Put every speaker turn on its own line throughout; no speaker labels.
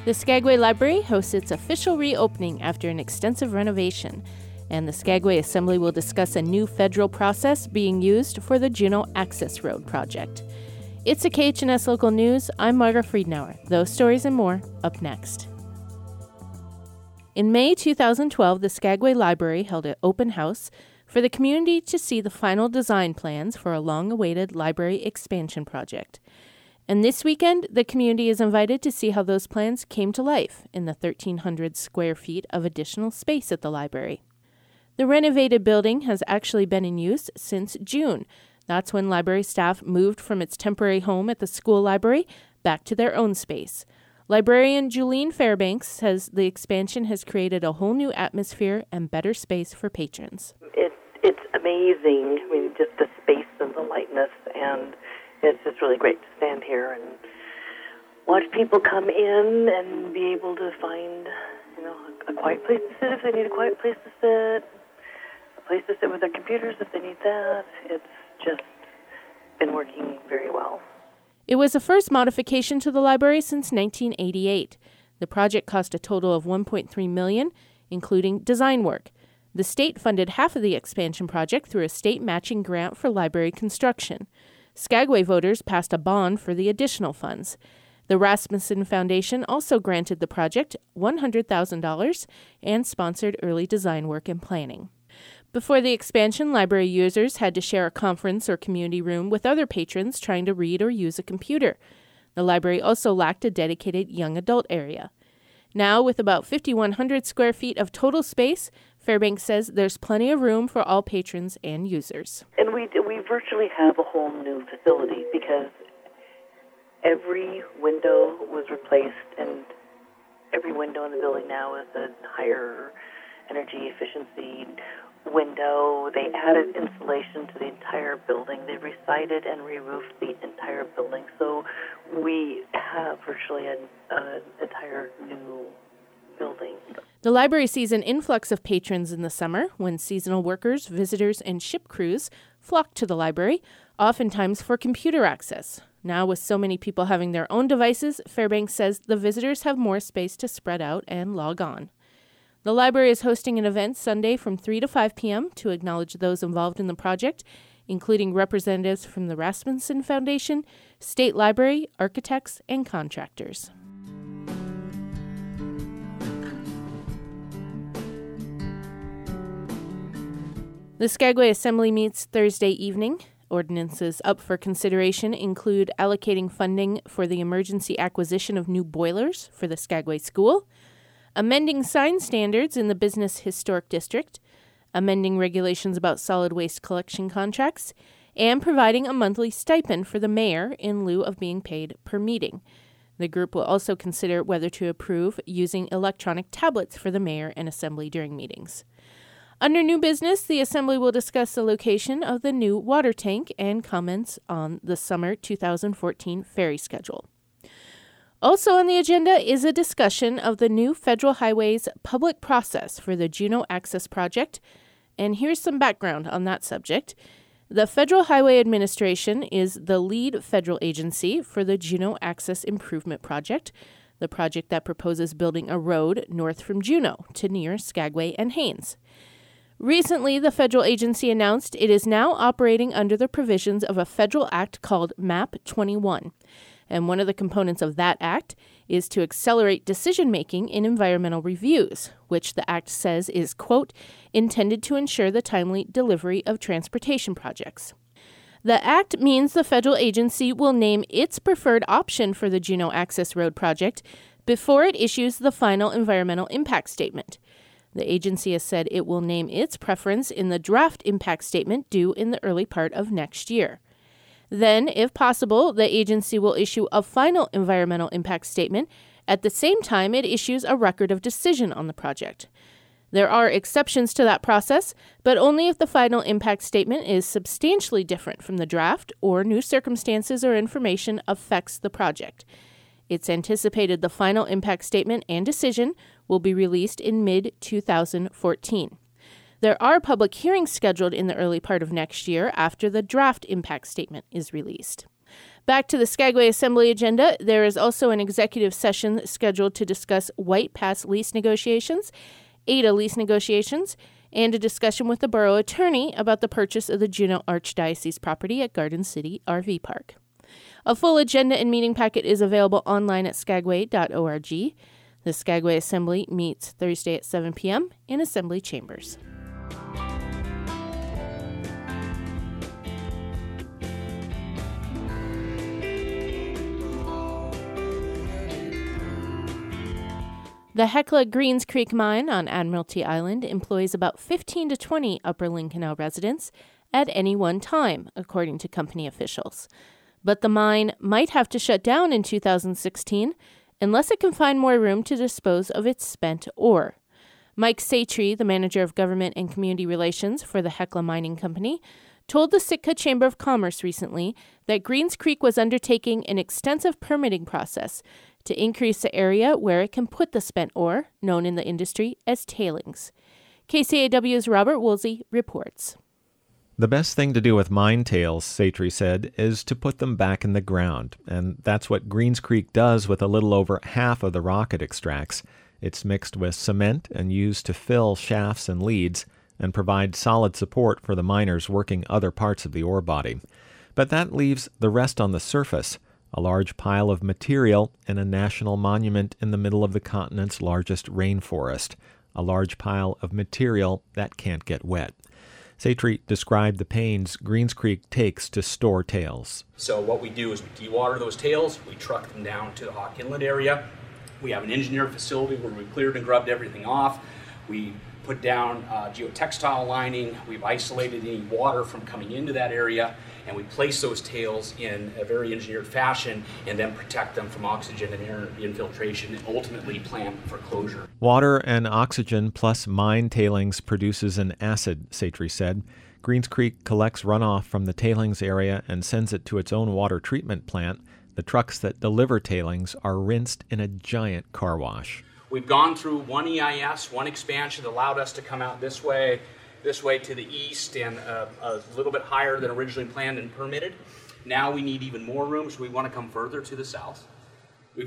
The Skagway Library hosts its official reopening after an extensive renovation, and the Skagway Assembly will discuss a new federal process being used for the Juneau Access Road project. It's a KHNS Local News. I'm Margaret Friedenauer. Those stories and more up next. In May 2012, the Skagway Library held an open house for the community to see the final design plans for a long-awaited library expansion project. And this weekend, the community is invited to see how those plans came to life in the 1,300 square feet of additional space at the library. The renovated building has actually been in use since June. That's when library staff moved from its temporary home at the school library back to their own space. Librarian Julene Fairbanks says the expansion has created a whole new atmosphere and better space for patrons.
It's amazing. I mean, just the space and the lightness, and it's just really great to stand here and watch people come in and be able to find, a quiet place to sit if they need a quiet place to sit, a place to sit with their computers if they need that. It's just been working very well.
It was the first modification to the library since 1988. The project cost a total of $1.3 million, including design work. The state funded half of the expansion project through a state matching grant for library construction. Skagway voters passed a bond for the additional funds. The Rasmussen Foundation also granted the project $100,000 and sponsored early design work and planning. Before the expansion, library users had to share a conference or community room with other patrons trying to read or use a computer. The library also lacked a dedicated young adult area. Now, with about 5,100 square feet of total space, Fairbanks says there's plenty of room for all patrons and users.
And we virtually have a whole new facility because every window was replaced, and every window in the building now is a higher energy efficiency window. They added insulation to the entire building. They re-sided and re-roofed the entire building. So we have virtually an entire new building.
The library sees an influx of patrons in the summer when seasonal workers, visitors, and ship crews flock to the library, oftentimes for computer access. Now, with so many people having their own devices, Fairbanks says the visitors have more space to spread out and log on. The library is hosting an event Sunday from 3 to 5 p.m. to acknowledge those involved in the project, including representatives from the Rasmussen Foundation, State Library, architects, and contractors. The Skagway Assembly meets Thursday evening. Ordinances up for consideration include allocating funding for the emergency acquisition of new boilers for the Skagway School, amending sign standards in the Business Historic District, amending regulations about solid waste collection contracts, and providing a monthly stipend for the mayor in lieu of being paid per meeting. The group will also consider whether to approve using electronic tablets for the mayor and assembly during meetings. Under new business, the Assembly will discuss the location of the new water tank and comments on the summer 2014 ferry schedule. Also on the agenda is a discussion of the new Federal Highways public process for the Juneau Access Project, and here's some background on that subject. The Federal Highway Administration is the lead federal agency for the Juneau Access Improvement Project, the project that proposes building a road north from Juneau to near Skagway and Haines. Recently, the federal agency announced it is now operating under the provisions of a federal act called MAP 21. And one of the components of that act is to accelerate decision-making in environmental reviews, which the act says is, quote, intended to ensure the timely delivery of transportation projects. The act means the federal agency will name its preferred option for the Juneau Access Road project before it issues the final environmental impact statement. The agency has said it will name its preference in the draft impact statement due in the early part of next year. Then, if possible, the agency will issue a final environmental impact statement at the same time it issues a record of decision on the project. There are exceptions to that process, but only if the final impact statement is substantially different from the draft or new circumstances or information affects the project. It's anticipated the final impact statement and decision will be released in mid-2014. There are public hearings scheduled in the early part of next year after the draft impact statement is released. Back to the Skagway Assembly agenda, there is also an executive session scheduled to discuss White Pass lease negotiations, Ada lease negotiations, and a discussion with the borough attorney about the purchase of the Juneau Archdiocese property at Garden City RV Park. A full agenda and meeting packet is available online at skagway.org. The Skagway Assembly meets Thursday at 7 p.m. in Assembly Chambers. The Hecla Greens Creek Mine on Admiralty Island employs about 15 to 20 Upper Lynn Canal residents at any one time, according to company officials. But the mine might have to shut down in 2016 unless it can find more room to dispose of its spent ore. Mike Satry, the manager of government and community relations for the Hecla Mining Company, told the Sitka Chamber of Commerce recently that Greens Creek was undertaking an extensive permitting process to increase the area where it can put the spent ore, known in the industry as tailings. KCAW's Robert Woolsey reports.
The best thing to do with mine tails, Satry said, is to put them back in the ground, and that's what Greens Creek does with a little over half of the rock it extracts. It's mixed with cement and used to fill shafts and leads and provide solid support for the miners working other parts of the ore body. But that leaves the rest on the surface, a large pile of material and a national monument in the middle of the continent's largest rainforest, a large pile of material that can't get wet. Satry described the pains Greens Creek takes to store tails.
So what we do is we dewater those tails, we truck them down to the Hawk Inlet area. We have an engineered facility where we cleared and grubbed everything off. We put down geotextile lining. We've isolated any water from coming into that area, and we place those tails in a very engineered fashion and then protect them from oxygen and air infiltration and ultimately plan for closure.
Water and oxygen plus mine tailings produces an acid, Satry said. Greens Creek collects runoff from the tailings area and sends it to its own water treatment plant. The trucks that deliver tailings are rinsed in a giant car wash.
We've gone through one EIS, one expansion that allowed us to come out this way to the east and a little bit higher than originally planned and permitted. Now we need even more room, so we want to come further to the south. We've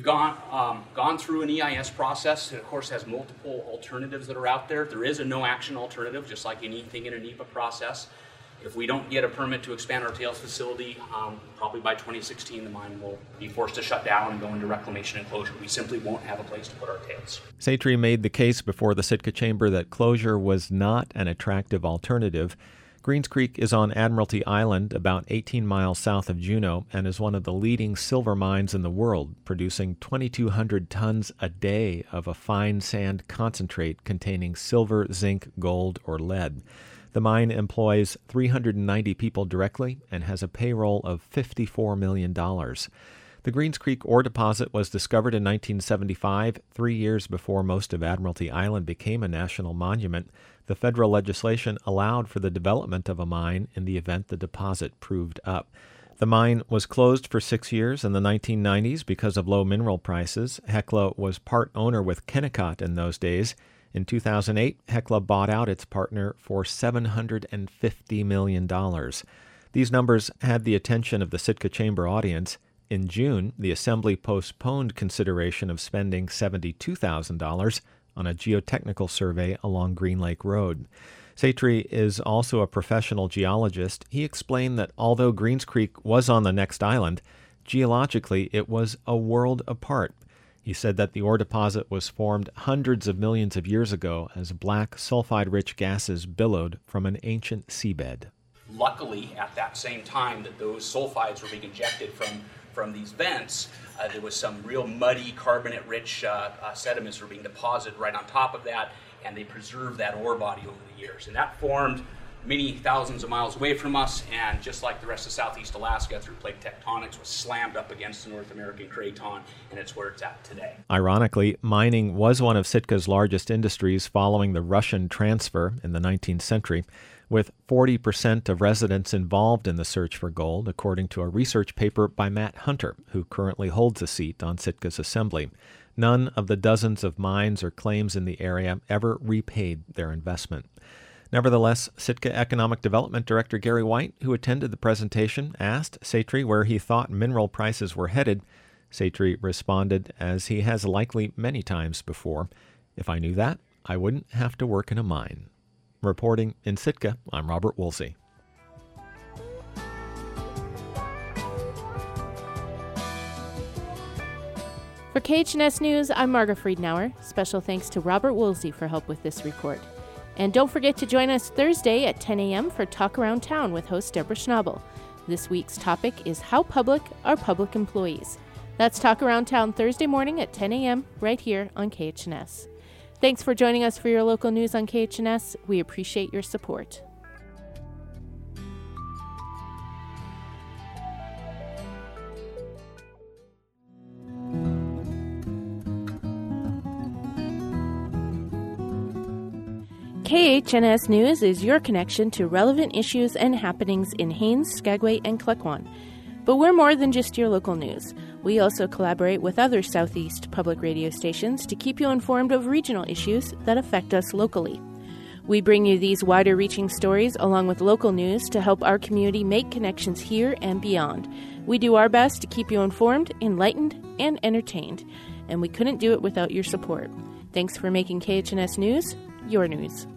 gone through an EIS process that, of course, has multiple alternatives that are out there. There is a no-action alternative, just like anything in a NEPA process. If we don't get a permit to expand our tails facility, probably by 2016, the mine will be forced to shut down and go into reclamation and closure. We simply won't have a place to put our tails.
Satry made the case before the Sitka Chamber that closure was not an attractive alternative. Greens Creek is on Admiralty Island, about 18 miles south of Juneau, and is one of the leading silver mines in the world, producing 2,200 tons a day of a fine sand concentrate containing silver, zinc, gold, or lead. The mine employs 390 people directly and has a payroll of $54 million. The Greens Creek ore deposit was discovered in 1975, 3 years before most of Admiralty Island became a national monument. The federal legislation allowed for the development of a mine in the event the deposit proved up. The mine was closed for 6 years in the 1990s because of low mineral prices. Hecla was part owner with Kennecott in those days. In 2008, Hecla bought out its partner for $750 million. These numbers had the attention of the Sitka Chamber audience. In June, the Assembly postponed consideration of spending $72,000 on a geotechnical survey along Green Lake Road. Satry is also a professional geologist. He explained that although Greens Creek was on the next island, geologically it was a world apart. He said that the ore deposit was formed hundreds of millions of years ago as black sulfide-rich gases billowed from an ancient seabed.
Luckily, at that same time that those sulfides were being injected from these vents, there was some real muddy, carbonate-rich sediments were being deposited right on top of that, and they preserved that ore body over the years. And that formed many thousands of miles away from us, and just like the rest of Southeast Alaska through plate tectonics, was slammed up against the North American Craton, and it's where it's at today.
Ironically, mining was one of Sitka's largest industries following the Russian transfer in the 19th century, with 40% of residents involved in the search for gold, according to a research paper by Matt Hunter, who currently holds a seat on Sitka's assembly. None of the dozens of mines or claims in the area ever repaid their investment. Nevertheless, Sitka Economic Development Director Gary White, who attended the presentation, asked Satre where he thought mineral prices were headed. Satre responded, as he has likely many times before, "If I knew that, I wouldn't have to work in a mine." Reporting in Sitka, I'm Robert Woolsey.
For KHNS News, I'm Margaret Friedenauer. Special thanks to Robert Woolsey for help with this report. And don't forget to join us Thursday at 10 a.m. for Talk Around Town with host Deborah Schnabel. This week's topic is how public are public employees. That's Talk Around Town Thursday morning at 10 a.m. right here on KHNS. Thanks for joining us for your local news on KHNS. We appreciate your support. KHNS News is your connection to relevant issues and happenings in Haines, Skagway, and Klekwan. But we're more than just your local news. We also collaborate with other Southeast public radio stations to keep you informed of regional issues that affect us locally. We bring you these wider-reaching stories along with local news to help our community make connections here and beyond. We do our best to keep you informed, enlightened, and entertained, and we couldn't do it without your support. Thanks for making KHNS News your news.